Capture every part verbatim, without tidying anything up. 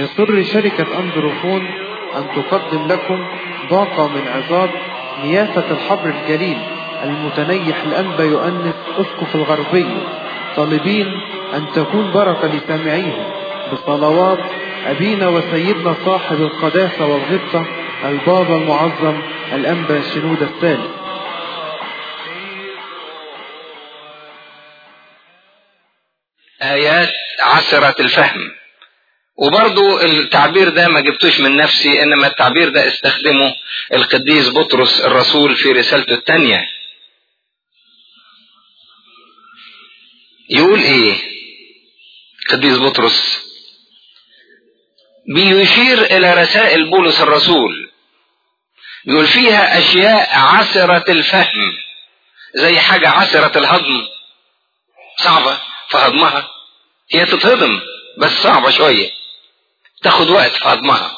يسر شركة أندروفون أن تقدم لكم باقة من عظات نيافة الحبر الجليل المتنيح الأنبا يؤنس أسقف الغربية، طالبين أن تكون بركة لسامعيهم بصلوات أبينا وسيدنا صاحب القداسة والغبطة البابا المعظم الأنبا شنودة الثالث. آيات عسرة الفهم. وبرضو التعبير ده ما جبتوش من نفسي، إنما التعبير ده استخدمه القديس بطرس الرسول في رسالته الثانية. يقول إيه القديس بطرس؟ بيشير إلى رسائل بولس الرسول، يقول فيها أشياء عسرة الفهم، زي حاجة عسرة الهضم، صعبة في هضمها، هي تتهضم بس صعبة شوية، تاخد وقت في هضمها.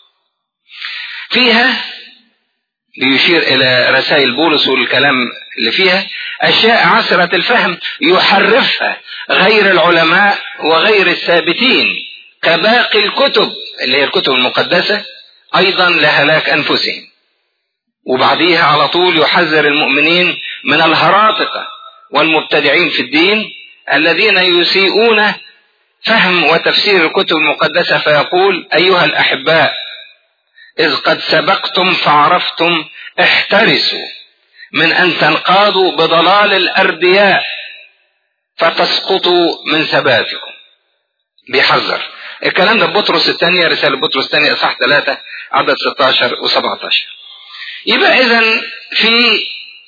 فيها بيشير إلى رسائل بولس والكلام اللي فيها أشياء عسرة الفهم يحرفها غير العلماء وغير الثابتين كباقي الكتب اللي هي الكتب المقدسة أيضا لهلاك أنفسهم. وبعديها على طول يحذر المؤمنين من الهراطقة والمبتدعين في الدين الذين يسيئون فهم وتفسير الكتب المقدسة، فيقول: أيها الأحباء، إذ قد سبقتم فعرفتم احترسوا من أن تنقادوا بضلال الأردياء فتسقطوا من ثباتكم. بيحذر الكلام ده بطرس الثانية، رسالة بطرس الثانية إصحاح ثلاثة عدد ستة عشر وسبعة عشر. يبقى إذن في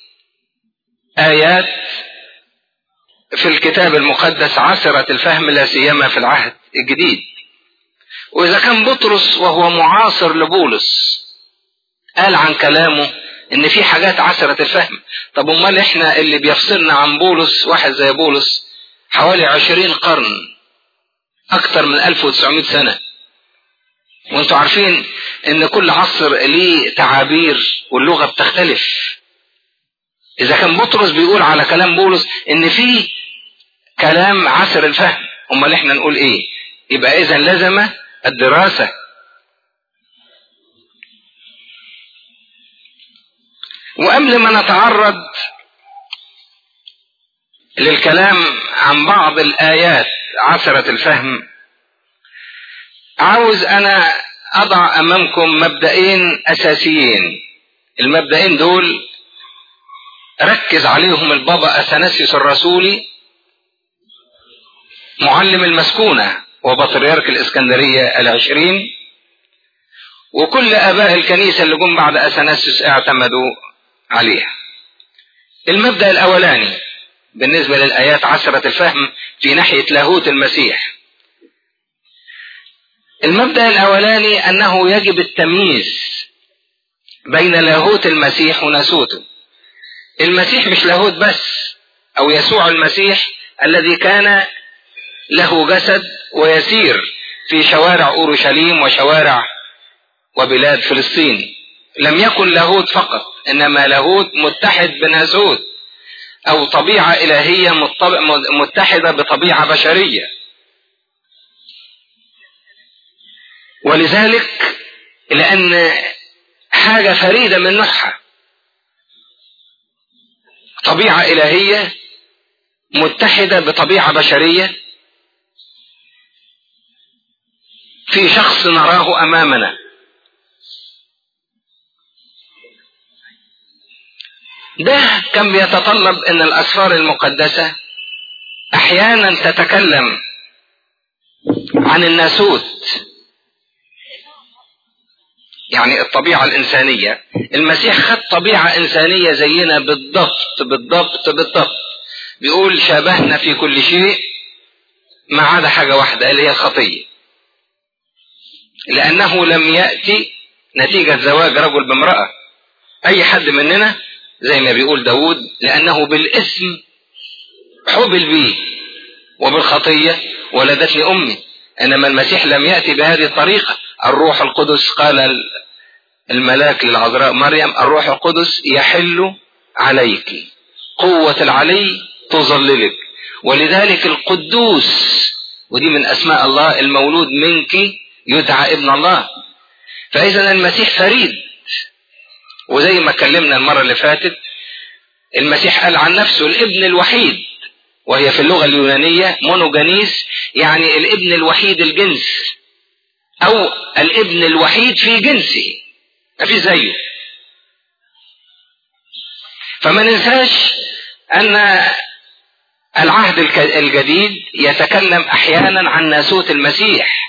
آيات في الكتاب المقدس عسرة الفهم، لا سيما في العهد الجديد. وإذا كان بطرس وهو معاصر لبولس قال عن كلامه إن في حاجات عسرة الفهم، طب أمال إحنا اللي بيفصلنا عن بولس واحد زي بولس حوالي عشرين قرن، أكتر من ألف وتسعمائة سنة، وانتوا عارفين إن كل عصر ليه تعابير واللغة بتختلف. إذا كان بطرس بيقول على كلام بولس إن في كلام عسر الفهم، أمال إحنا نقول إيه؟ يبقى إذن لازم الدراسة. وقبل ما نتعرض للكلام عن بعض الآيات عسرة الفهم، عاوز أنا أضع أمامكم مبدئين أساسيين. المبدئين دول ركز عليهم البابا أثناسيوس الرسولي معلم المسكونة وبطريرك الإسكندرية العشرين، وكل آباء الكنيسة اللي جم بعد أثناسيوس اعتمدوا عليها. المبدأ الأولاني بالنسبة للآيات عسرة الفهم في ناحية لاهوت المسيح، المبدأ الأولاني أنه يجب التمييز بين لاهوت المسيح وناسوته. المسيح مش لاهوت بس، أو يسوع المسيح الذي كان له جسد ويسير في شوارع أورشليم وشوارع وبلاد فلسطين، لم يكن لاهوت فقط، إنما لاهوت متحد بناسوت، أو طبيعة إلهية متحدة بطبيعة بشرية. ولذلك لأن حاجة فريدة من نوعها، طبيعة إلهية متحدة بطبيعة بشرية في شخص نراه أمامنا. ده كان بيتطلب أن الأسفار المقدسة أحيانا تتكلم عن الناسوت، يعني الطبيعة الإنسانية. المسيح خد طبيعة إنسانية زينا بالضبط بالضبط بالضبط، بيقول شابهنا في كل شيء ما عدا حاجة واحدة اللي هي الخطية، لأنه لم يأتي نتيجة زواج رجل بامرأة. أي حد مننا زي ما بيقول داود، لأنه بالاسم حبل بي وبالخطية ولدتني أمي. إنما المسيح لم يأتي بهذه الطريقة. الروح القدس، قال الملاك للعذراء مريم: الروح القدس يحل عليك، قوة العلي تظللك. ولذلك القدوس، ودي من أسماء الله، المولود منك يدعى ابن الله. فإذا المسيح فريد، وزي ما اتكلمنا المرة اللي فاتت المسيح قال عن نفسه الابن الوحيد، وهي في اللغة اليونانية مونوجانيس، يعني الابن الوحيد الجنس أو الابن الوحيد في جنسه، ما في زيه. فما ننساش أن العهد الجديد يتكلم أحيانا عن ناسوت المسيح،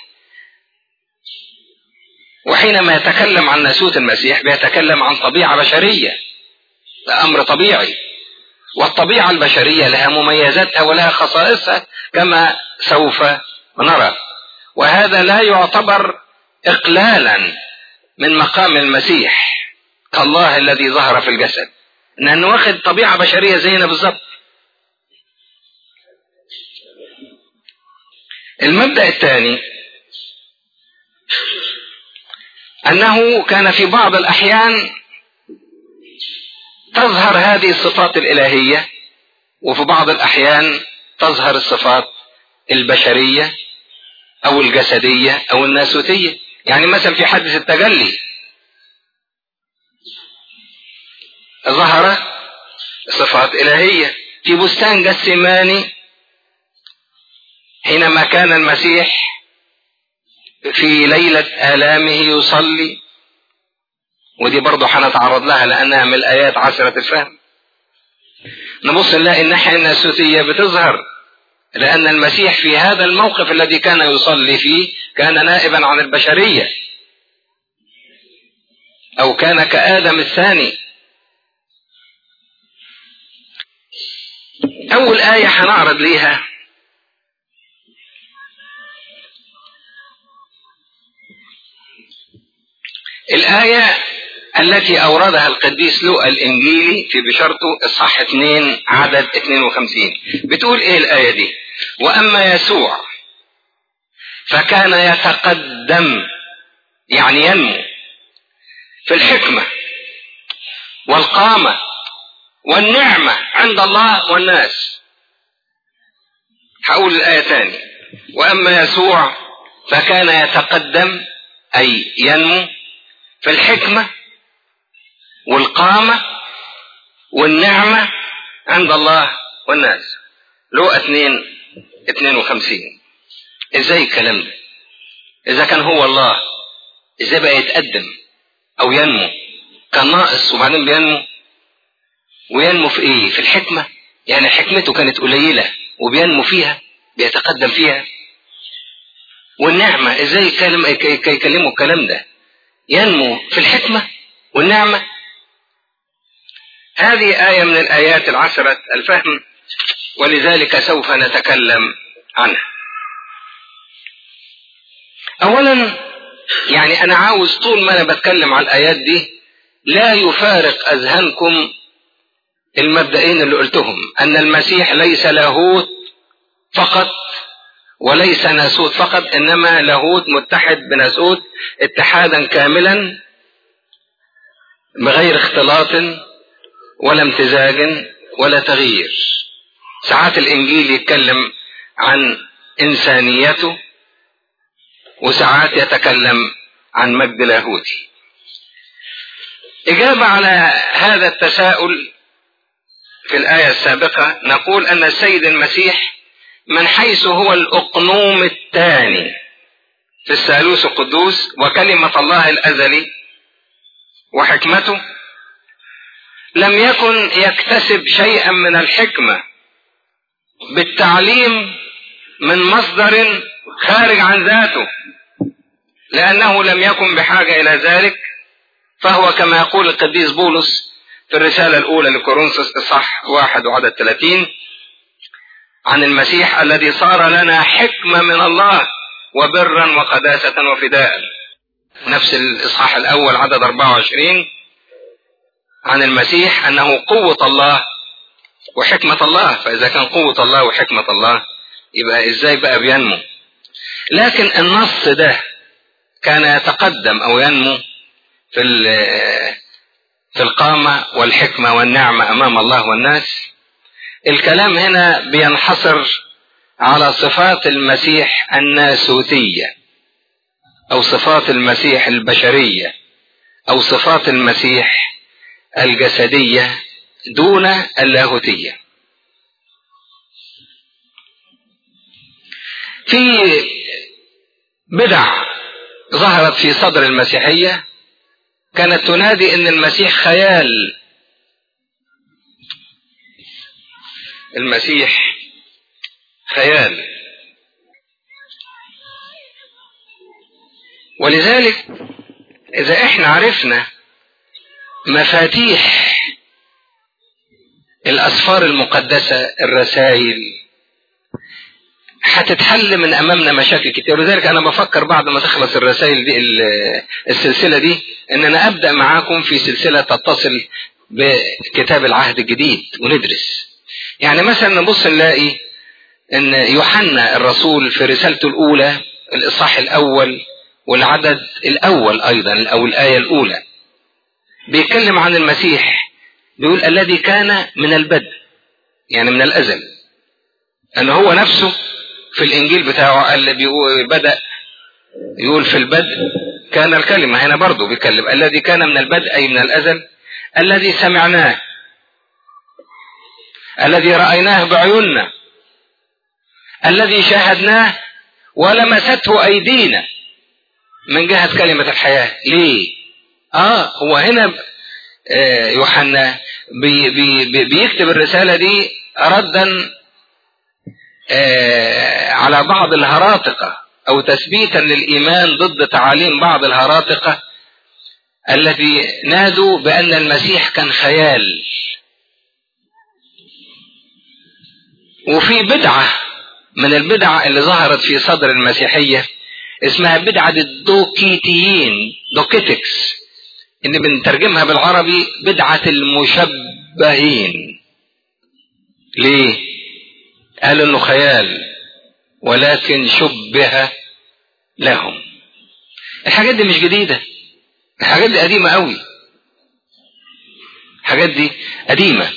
وحينما يتكلم عن ناسوت المسيح بيتكلم عن طبيعة بشرية، ده أمر طبيعي، والطبيعة البشرية لها مميزاتها ولها خصائصها كما سوف نرى. وهذا لا يعتبر إقلالا من مقام المسيح كالله الذي ظهر في الجسد، لأنه واخد طبيعة بشرية زينا بالضبط. المبدأ الثاني أنه كان في بعض الأحيان تظهر هذه الصفات الإلهية، وفي بعض الأحيان تظهر الصفات البشرية أو الجسدية أو الناسوتية. يعني مثلا في حادث التجلي ظهر صفات إلهية. في بستان جثماني حينما كان المسيح في ليلة آلامه يصلي، ودي برضو هنتعرض لها لأنها من الآيات عسرة الفهم، نبص نلاقي الناحية الناسوتية بتظهر، لأن المسيح في هذا الموقف الذي كان يصلي فيه كان نائبا عن البشرية، أو كان كآدم الثاني. أول آية هنعرض ليها الآية التي أوردها القديس لوقا الإنجيلي في بشارته إصحاح اثنين عدد اثنين وخمسين. بتقول إيه الآية دي؟ وأما يسوع فكان يتقدم، يعني ينمو في الحكمة والقامة والنعمة عند الله والناس. هقول الآية تاني، وأما يسوع فكان يتقدم أي ينمو في الحكمة والقامة والنعمة عند الله والناس. لوقا اثنين اثنين وخمسين. ازاي الكلام ده؟ اذا كان هو الله ازاي بقى يتقدم او ينمو؟ كان ناقص وبعدين بينمو. وينمو في ايه؟ في الحكمة، يعني حكمته كانت قليلة وبينمو فيها، بيتقدم فيها. والنعمة ازاي يكلم يكلموا الكلام ده؟ ينمو في الحكمة والنعمة. هذه آية من الآيات العسرة الفهم، ولذلك سوف نتكلم عنها. أولا يعني أنا عاوز طول ما أنا بتكلم عن الآيات دي لا يفارق أذهانكم المبدئين اللي قلتهم، أن المسيح ليس لاهوت فقط وليس ناسوت فقط، إنما لاهوت متحد بناسوت اتحادا كاملا بغير اختلاط ولا امتزاج ولا تغيير. ساعات الإنجيل يتكلم عن إنسانيته، وساعات يتكلم عن مجد لاهوتي. إجابة على هذا التساؤل في الآية السابقة نقول أن السيد المسيح من حيث هو الأقنوم الثاني في الثالوث القدوس وكلمة الله الأزلي وحكمته، لم يكن يكتسب شيئا من الحكمة بالتعليم من مصدر خارج عن ذاته، لأنه لم يكن بحاجة إلى ذلك. فهو كما يقول القديس بولس في الرسالة الأولى لكورنثوس إصحاح واحد وعدد ثلاثين عن المسيح الذي صار لنا حكمة من الله وبرا وقداسة وفداء. نفس الإصحاح الأول عدد أربعة وعشرين عن المسيح أنه قوة الله وحكمة الله. فإذا كان قوة الله وحكمة الله يبقى إزاي بقى بينمو؟ لكن النص ده كان يتقدم أو ينمو في في القامة والحكمة والنعمة أمام الله والناس. الكلام هنا بينحصر على صفات المسيح الناسوتية، أو صفات المسيح البشرية أو صفات المسيح الجسدية دون اللاهوتية. في بدع ظهرت في صدر المسيحية كانت تنادي ان المسيح خيال، المسيح خيال. ولذلك اذا احنا عرفنا مفاتيح الاسفار المقدسة الرسائل هتتحل من امامنا مشاكل كتير. ولذلك انا بفكر بعد ما تخلص الرسائل دي السلسلة دي ان انا ابدأ معاكم في سلسلة تتصل بكتاب العهد الجديد وندرس. يعني مثلا نبص نلاقي ان يوحنا الرسول في رسالته الاولى الاصحاح الاول والعدد الاول ايضا او الاية الاولى بيتكلم عن المسيح، بيقول الذي كان من البدء، يعني من الازل. ان هو نفسه في الانجيل بتاعه اللي بيقول بدأ يقول في البدء كان الكلمة، هنا برضو بيتكلم الذي كان من البدء اي من الازل، الذي سمعناه، الذي رأيناه بعيوننا، الذي شاهدناه ولمسته ايدينا من جهة كلمة الحياة. ليه؟ اه هو هنا آه يوحنا بي بي بيكتب الرسالة دي ردا آه على بعض الهراطقة او تثبيتا للايمان ضد تعاليم بعض الهراطقة التي نادوا بان المسيح كان خيال. وفي بدعة من البدع اللي ظهرت في صدر المسيحية اسمها بدعة الدوكيتيين، دوكيتكس، ان بنترجمها بالعربي بدعة المشبهين. ليه؟ قالوا انه خيال ولكن شبه لهم. الحاجات دي مش جديدة، الحاجات دي قديمة قوي، الحاجات دي قديمة.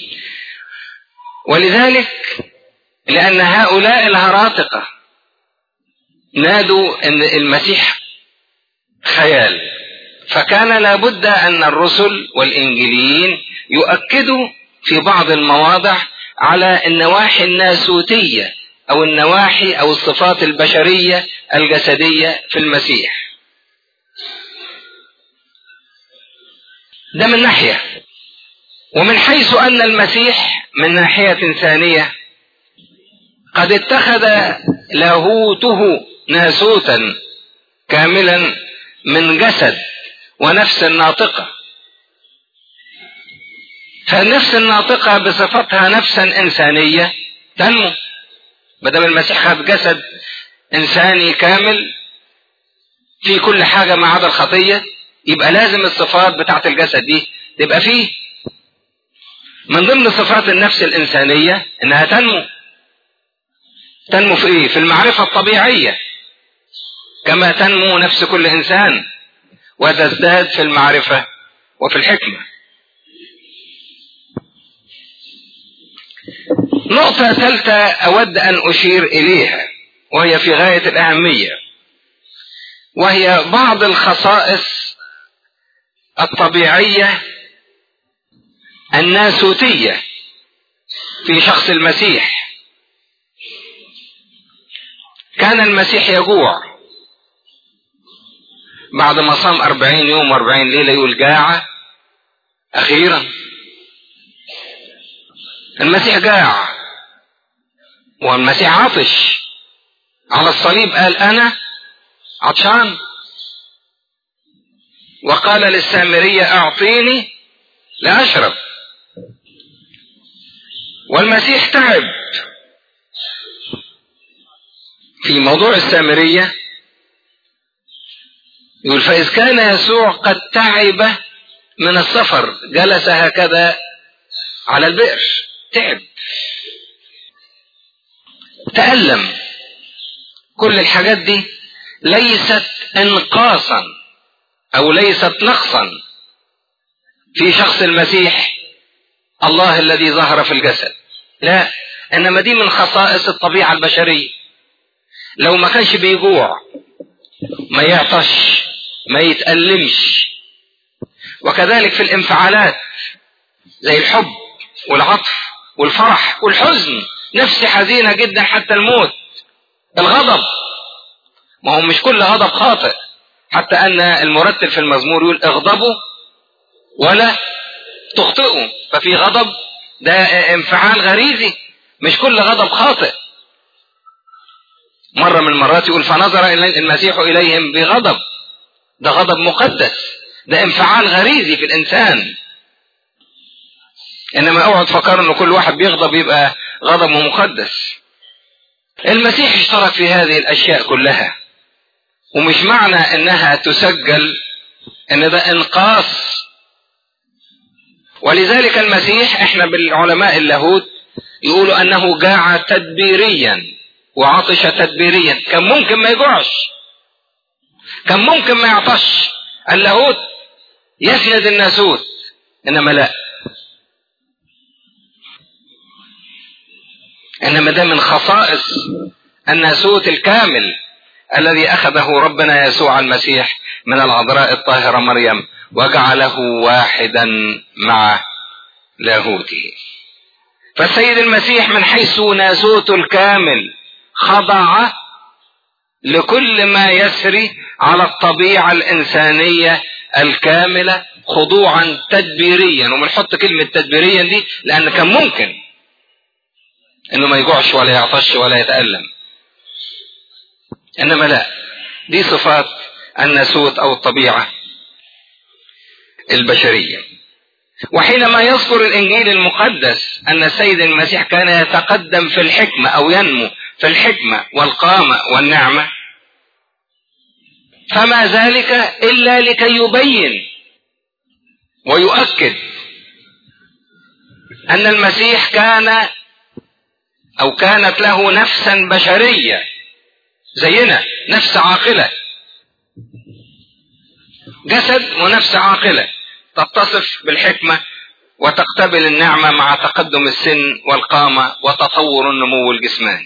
ولذلك لأن هؤلاء الهراطقة نادوا أن المسيح خيال، فكان لابد أن الرسل والإنجيليين يؤكدوا في بعض المواضع على النواحي الناسوتية أو النواحي أو الصفات البشرية الجسدية في المسيح. ده من ناحية. ومن حيث أن المسيح من ناحية ثانية قد اتخذ لاهوته ناسوتا كاملا من جسد ونفس ناطقة، فالنفس الناطقة بصفتها نفسا إنسانية تنمو. بدل المسيح خد جسد إنساني كامل في كل حاجة ما عدا الخطية، يبقى لازم الصفات بتاعت الجسد دي تبقى فيه. من ضمن صفات النفس الإنسانية إنها تنمو. تنمو في إيه؟ في المعرفة الطبيعية كما تنمو نفس كل إنسان، وتزداد في المعرفة وفي الحكمة. نقطة ثالثة أود أن أشير إليها وهي في غاية الأهمية، وهي بعض الخصائص الطبيعية الناسوتية في شخص المسيح. كان المسيح يجوع بعد ما صام أربعين يوم وأربعين ليلة، يقول جاع أخيرا. المسيح جاع والمسيح عطش. على الصليب قال أنا عطشان، وقال للسامرية أعطيني لأشرب. والمسيح تعب. في موضوع السامرية يقول فإذ كان يسوع قد تعب من السفر جلس هكذا على البئر، تعب، تألم. كل الحاجات دي ليست انقاصا او ليست نقصا في شخص المسيح الله الذي ظهر في الجسد، لا، انما دي من خصائص الطبيعة البشرية. لو ما كانش بيجوع ما يعطش، ما يتألمش. وكذلك في الانفعالات زي الحب والعطف والفرح والحزن، نفسي حزينة جدا حتى الموت. الغضب، ما هو مش كل غضب خاطئ، حتى أن المرتل في المزمور يقول اغضبوا ولا تخطئوا، ففي غضب ده انفعال غريزي، مش كل غضب خاطئ. مرة من المرات يقول فنظر المسيح إليهم بغضب، ده غضب مقدس، ده انفعال غريزي في الإنسان. إنما اوعوا تفكروا إن كل واحد بيغضب يبقى غضبه مقدس. المسيح اشترك في هذه الأشياء كلها، ومش معنى إنها تسجل إن ده إنقاص. ولذلك المسيح، احنا بالعلماء اللاهوت يقولوا أنه جاع تدبيريا وعطش تدبيريا. كان ممكن ما يجوعش، كان ممكن ما يعطش. اللاهوت يسند الناسوت، إنما لا، إنما ده من خصائص الناسوت الكامل الذي أخذه ربنا يسوع المسيح من العذراء الطاهرة مريم وجعله واحدا مع لاهوته. فالسيد المسيح من حيث ناسوته الكامل خضع لكل ما يسري على الطبيعة الإنسانية الكاملة خضوعا تدبيريا. وبنحط كلمة تدبيريا دي لأن كان ممكن إنه ما يجوعش ولا يعطش ولا يتألم، إنما لا، دي صفات الناسوت أو الطبيعة البشرية. وحينما يذكر الإنجيل المقدس أن السيد المسيح كان يتقدم في الحكمة أو ينمو في الحكمة والقامة والنعمة، فما ذلك إلا لكي يبين ويؤكد أن المسيح كان أو كانت له نفسا بشرية زينا، نفس عاقلة، جسد ونفس عاقلة تتصف بالحكمة وتقتبل النعمة مع تقدم السن والقامة وتطور النمو الجسماني.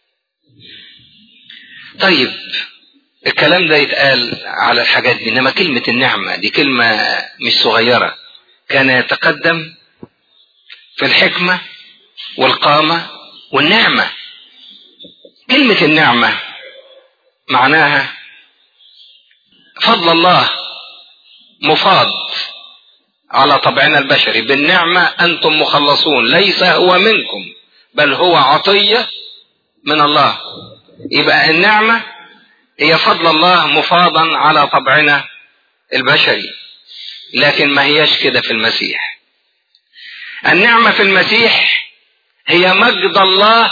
طيب الكلام ده يتقال على الحاجات دي، انما كلمة النعمة دي كلمة مش صغيرة. كان يتقدم في الحكمة والقامة والنعمة. كلمة النعمة معناها فضل الله مفاض على طبعنا البشري. بالنعمة أنتم مخلصون، ليس هو منكم بل هو عطية من الله. يبقى النعمة هي فضل الله مفاضا على طبعنا البشري، لكن ما هيش كده في المسيح. النعمة في المسيح هي مجد الله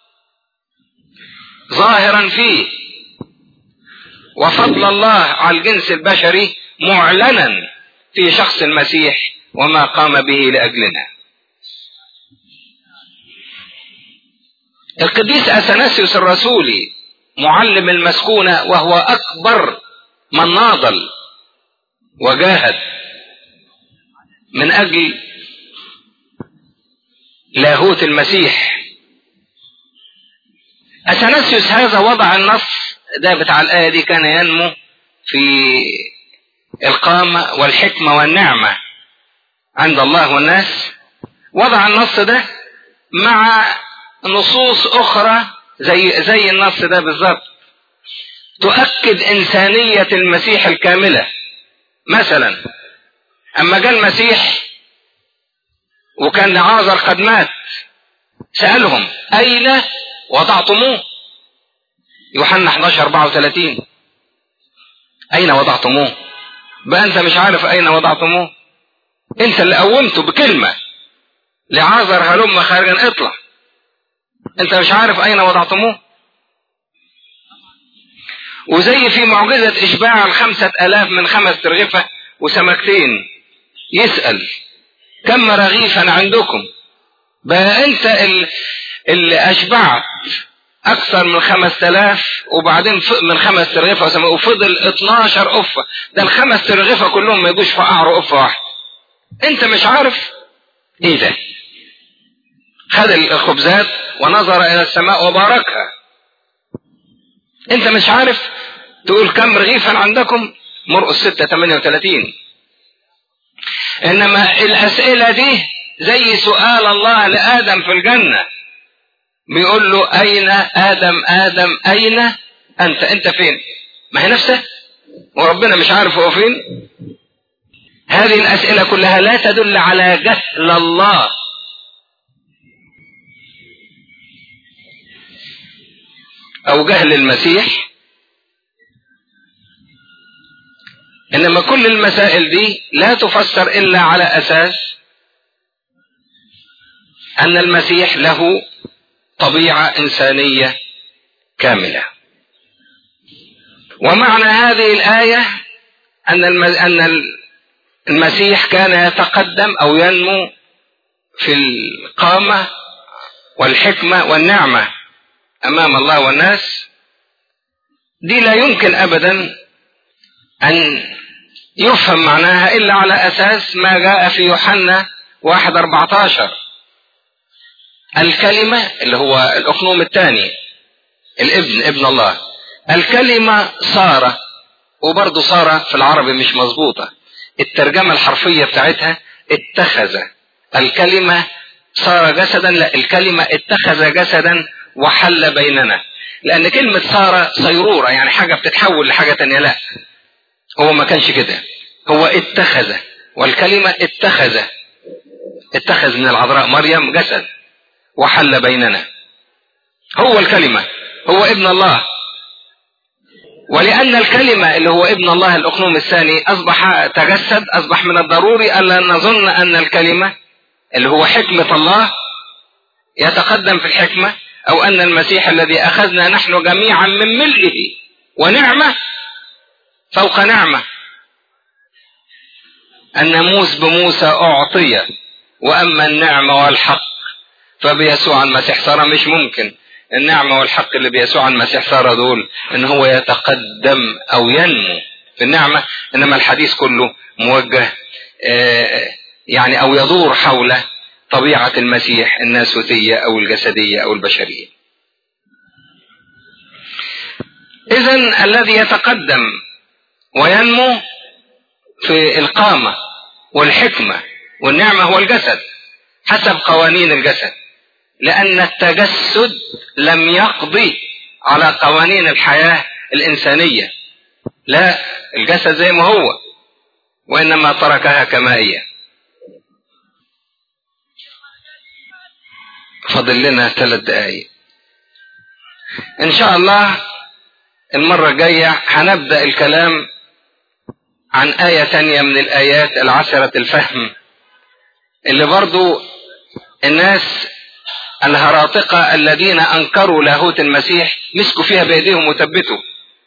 ظاهرا فيه، وفضل الله على الجنس البشري معلنا في شخص المسيح وما قام به لأجلنا. القديس أثناسيوس الرسولي معلم المسكونة، وهو أكبر من ناضل وجاهد من أجل لاهوت المسيح. أثناسيوس هذا وضع النص ده بتاع الآية دي، كان ينمو في القامة والحكمة والنعمة عند الله والناس. وضع النص ده مع نصوص أخرى زي زي النص ده بالظبط تؤكد إنسانية المسيح الكاملة. مثلا أما جاء المسيح وكان لعازر قد مات، سألهم أين وضعتموه؟ يوحنا احد عشر أربعة وثلاثين. أين وضعتموه؟ بقى أنت مش عارف أين وضعتموه؟ أنت اللي قومته بكلمة لعازر هلم خارجا اطلع، أنت مش عارف أين وضعتموه؟ وزي في معجزة إشباع الخمسة ألاف من خمس ترغفة وسمكتين، يسأل كم رغيفا عندكم؟ بقى أنت اللي أشبعت أكثر من خمس تلاف، وبعدين من خمس ترغفة وفضل اتناشر قفة. ده الخمس ترغفة كلهم ما يجوش في قعر قفة واحدة. أنت مش عارف إيه ده؟ خد الخبزات ونظر إلى السماء وباركها. أنت مش عارف تقول كم رغيفا عندكم؟ مرقس ستة ثمانية وثلاثين. إنما الأسئلة دي زي سؤال الله لآدم في الجنة، بيقول له أين آدم آدم أين أنت؟ أنت فين؟ ما هي نفسه، وربنا مش عارف هو فين. هذه الأسئلة كلها لا تدل على جهل الله، أو جهل المسيح، إنما كل المسائل دي لا تفسر إلا على أساس أن المسيح له طبيعة إنسانية كاملة. ومعنى هذه الآية أن أن المسيح كان يتقدم أو ينمو في القامة والحكمة والنعمة أمام الله والناس. دي لا يمكن أبدا أن يفهم معناها إلا على أساس ما جاء في يوحنا واحد أربعة عشر، الكلمة اللي هو الأقنوم الثاني، الابن، ابن الله. الكلمة صار، وبرضه صار في العربي مش مظبوطة، الترجمة الحرفية بتاعتها اتخذ. الكلمة صار جسدا، لا، الكلمة اتخذ جسدا وحل بيننا، لأن كلمة صار صيرورة، يعني حاجة بتتحول لحاجة تانية. لا، هو ما كانش كده، هو اتخذ، والكلمة اتخذ اتخذ من العذراء مريم جسد وحل بيننا. هو الكلمة، هو ابن الله. ولأن الكلمة اللي هو ابن الله الأقنوم الثاني أصبح تجسد، أصبح من الضروري ألا نظن أن الكلمة اللي هو حكمة الله يتقدم في الحكمة، أو أن المسيح الذي أخذنا نحن جميعا من ملئه ونعمة فوق نعمة، الناموس بموسى أعطي، وأما النعمة والحق فبيسوع المسيح صار. مش ممكن النعمة والحق اللي بيسوع المسيح صار دول ان هو يتقدم او ينمو في النعمة، انما الحديث كله موجه يعني او يدور حول طبيعة المسيح الناسوتية او الجسدية او البشرية. اذن الذي يتقدم وينمو في القامة والحكمة والنعمة هو الجسد حسب قوانين الجسد، لأن التجسد لم يقضي على قوانين الحياة الإنسانية، لا، الجسد زي ما هو، وإنما تركها كما هي. فضل لنا ثلاث دقايق إن شاء الله. المرة الجاية هنبدأ الكلام عن آية تانية من الآيات العسرة الفهم اللي برضو الناس الهراطقة الذين أنكروا لاهوت المسيح مسكوا فيها بأيديهم وثبتوا.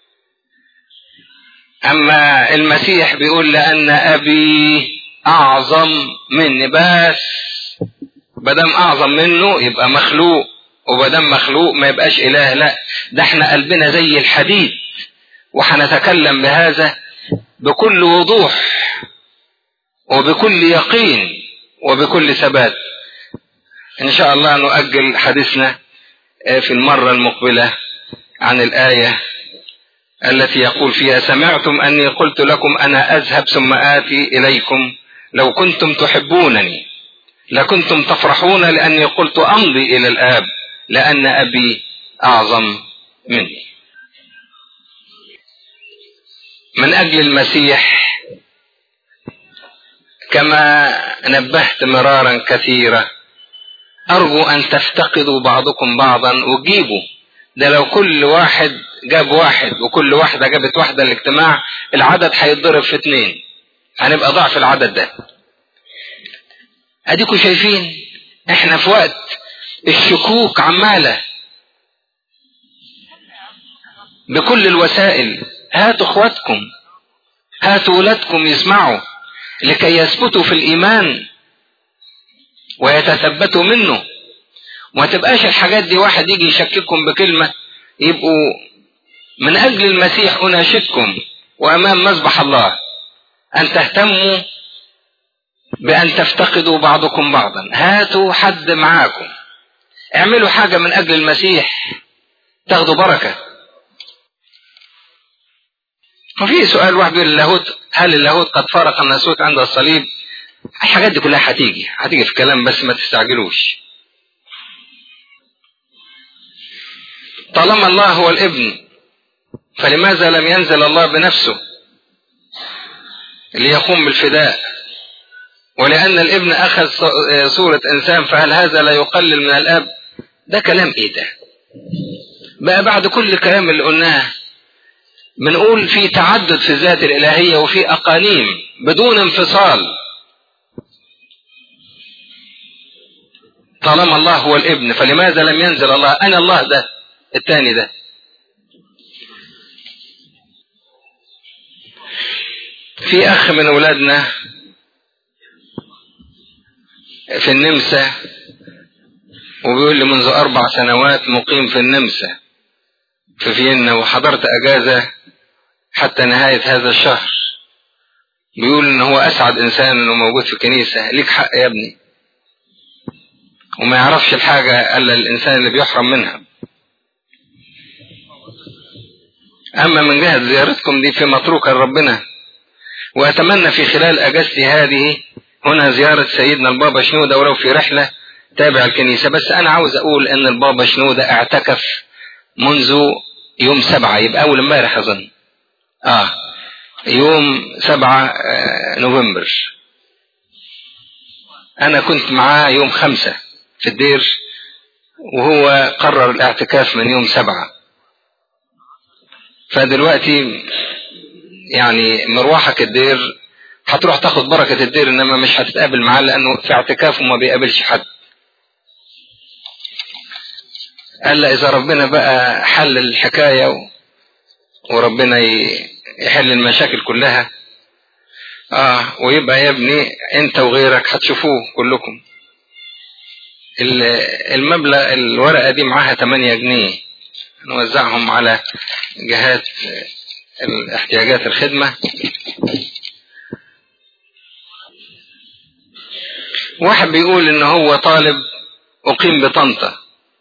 أما المسيح بيقول لأن أبي أعظم مني، بس بدم أعظم منه يبقى مخلوق، وبدم مخلوق ما يبقاش إله. لا، ده احنا قلبنا زي الحديد، وحنتكلم بهذا بكل وضوح وبكل يقين وبكل ثبات. إن شاء الله نؤجل حديثنا في المرة المقبلة عن الآية التي يقول فيها سمعتم أني قلت لكم أنا أذهب ثم آتي إليكم، لو كنتم تحبونني لكنتم تفرحون لأني قلت أمضي إلى الآب لأن أبي أعظم مني. من أجل المسيح كما نبهت مرارا كثيرا أرجو أن تفتقدوا بعضكم بعضا وتجيبوا. ده لو كل واحد جاب واحد وكل واحدة جابت واحدة الاجتماع، العدد هيتضرب في اتنين، هنبقى ضعف العدد ده. اديكم شايفين احنا في وقت الشكوك عمالة بكل الوسائل. هاتوا اخواتكم، هاتوا ولادكم يسمعوا لكي يثبتوا في الإيمان ويتثبتوا منه، وما تبقاش الحاجات دي واحد يجي يشكككم بكلمة. يبقوا من أجل المسيح أناشدكم وأمام مذبح الله أن تهتموا بأن تفتقدوا بعضكم بعضا. هاتوا حد معاكم، اعملوا حاجة من أجل المسيح تاخدوا بركة. وفي سؤال واحد بيقول اللاهوت، هل اللاهوت قد فارق الناسوت عند الصليب؟ الحاجات دي كلها هتيجي هتيجي في الكلام، بس ما تستعجلوش. طالما الله هو الابن فلماذا لم ينزل الله بنفسه ليقوم بالفداء؟ ولأن الابن أخذ صورة إنسان فهل هذا لا يقلل من الأب؟ ده كلام إيه ده بقى؟ بعد كل الكلام اللي قلناه بنقول في تعدد في الذات الإلهية وفي أقانيم بدون انفصال. طالما الله هو الابن فلماذا لم ينزل الله؟ أنا الله ده الثاني ده. في أخ من أولادنا في النمسا وبيقول لي منذ أربع سنوات مقيم في النمسا في فيينا، وحضرت أجازة حتى نهاية هذا الشهر. بيقول إن هو أسعد إنسان إنه موجود في الكنيسة. ليك حق يا ابني، وما يعرفش الحاجة إلا الإنسان اللي بيحرم منها. أما من جهة زيارتكم دي في متروكة لربنا، وأتمنى في خلال أجازتي هذه هنا زيارة سيدنا البابا شنودة ولو في رحلة تابع الكنيسة. بس أنا عاوز أقول أن البابا شنودة اعتكف منذ يوم سبعة، يبقى أول امبارح أظن آه يوم سبعة آه نوفمبر. أنا كنت معاه يوم خمسة في الدير، وهو قرر الاعتكاف من يوم سبعة. فدلوقتي يعني مروحك الدير هتروح تاخد بركة الدير، إنما مش هتتقابل معاه لأنه في اعتكاف وما بيقابلش حد. قال لا إذا ربنا بقى حل الحكاية وربنا يحل المشاكل كلها آه ويبقى يا ابني أنت وغيرك هتشوفوه كلكم. المبلغ الورقة دي معاها ثمانية جنيه نوزعهم على جهات الاحتياجات الخدمة. واحد بيقول إن هو طالب أقيم بطنطا،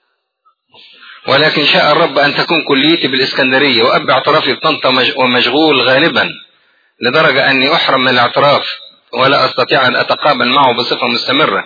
ولكن شاء الرب أن تكون كليتي بالإسكندرية، وأب اعترافي بطنطا ومشغول غالبا لدرجة أني أحرم من الاعتراف ولا أستطيع أن أتقابل معه بصفة مستمرة.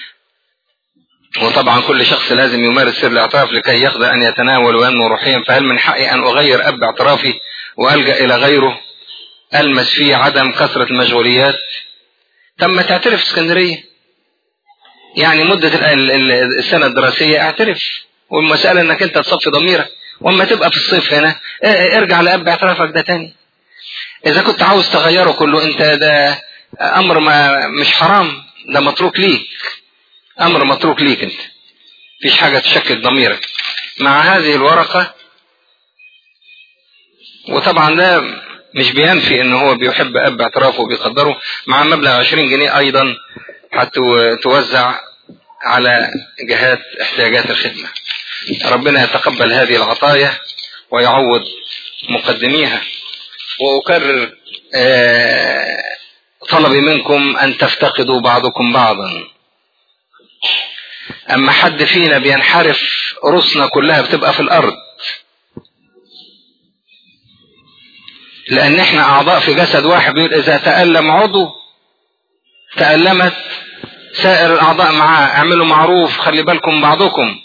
وطبعا كل شخص لازم يمارس سر الاعتراف لكي يقدر أن يتناول وينمو روحيا. فهل من حقي أن أغير أب اعترافي وألجأ إلى غيره ألمس فيه عدم كثرة المشغوليات؟ تم تعترف في اسكندرية، يعني مدة السنة الدراسية اعترف، والمسألة انك انت تصفي ضميرك، واما تبقى في الصيف هنا ارجع لأب اعترافك ده تاني. اذا كنت عاوز تغيره كله انت ده امر ما مش حرام، ده متروك ليك، امر متروك ليك انت، مفيش حاجة تشكك ضميرك مع هذه الورقة. وطبعا ده مش بينفي ان هو بيحب اب اعترافه وبيقدره. مع مبلغ عشرين جنيه ايضا هتوزع على جهات احتياجات الخدمة. ربنا يتقبل هذه العطايا ويعوض مقدميها. وأكرر طلبي منكم أن تفتقدوا بعضكم بعضا. أما حد فينا بينحرف رسنا كلها بتبقى في الأرض، لأن احنا أعضاء في جسد واحد. بيقول إذا تألم عضو تألمت سائر الأعضاء معاه. اعملوا معروف، خلي بالكم بعضكم.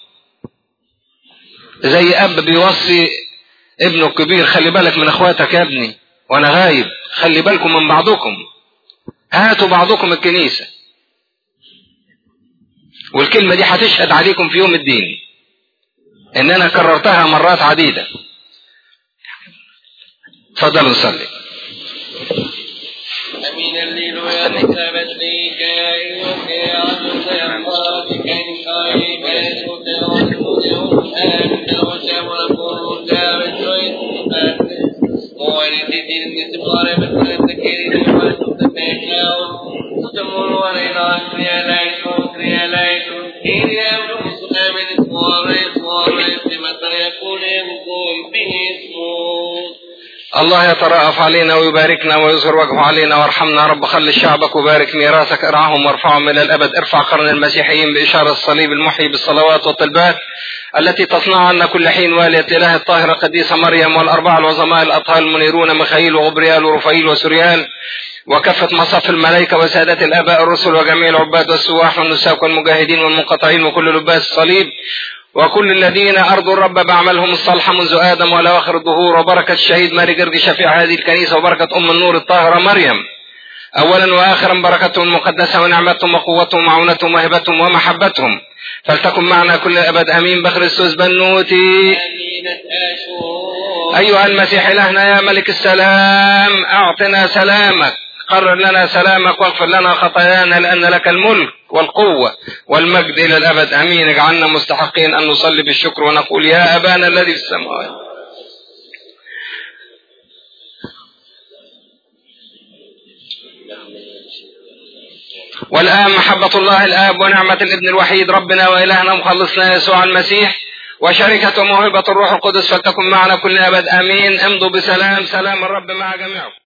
زي أب بيوصي ابنه الكبير خلي بالك من اخواتك يا ابني وانا غايب، خلي بالكم من بعضكم، هاتوا بعضكم الكنيسة. والكلمة دي هتشهد عليكم في يوم الدين ان انا كررتها مرات عديدة. تفضلوا نصلي. أمين الليل يا نكتبت ليك يا إيوك يا عدوك يا عمارك كي نكاي بيسوك يا ودود يا ودود يا ودود يا ودود يا ودود مواني تدين نتبغاري بسرين تكيري نفاس تتبيشاو تتمون ورينا كريا لايسو كريا لايسو كيريا ونمسو آمن اسمه ريس وريس لمثل يكون يمكن به اسمه الله يترأف علينا ويباركنا ويظهر وجهه علينا وارحمنا رب. خلي شعبك وبارك ميراثك، ارعاهم وارفعهم إلى الأبد. ارفع قرن المسيحيين بإشارة الصليب المحيي بالصلوات والطلبات التي تصنع عنا كل حين والية الإله الطاهرة القديسة مريم والأربعة العظماء الأطهار المنيرون ميخائيل وغبريال ورفائيل وسوريال وكافة مصاف الملائكة وسادات الآباء الرسل وجميع العباد والسواح والنساك والمجاهدين والمنقطعين وكل لباس الصليب وكل الذين أرضوا الرب بعملهم الصالحة منذ آدم وإلى آخر الدهور. وبركة الشهيد ماري جرجي شفيع هذه الكنيسة وبركة أم النور الطاهرة مريم أولا وآخرا بركتهم المقدسة ونعمتهم وقوتهم ومعونتهم وهبتهم ومحبتهم فلتكن معنا كل أبد آمين بخريستوس بنوتي. أيها المسيح إلهنا يا ملك السلام أعطنا سلامك، قرر لنا سلامك واغفر لنا خطايانا لأن لك الملك والقوة والمجد إلى الأبد آمين. اجعلنا مستحقين أن نصلي بالشكر ونقول يا أبانا الذي في السماوات. والآن محبة الله الآب ونعمة الابن الوحيد ربنا وإلهنا مخلصنا يسوع المسيح وشركة وموهبة الروح القدس فلتكن معنا كل أبد آمين. امضوا بسلام، سلام الرب مع جميعكم.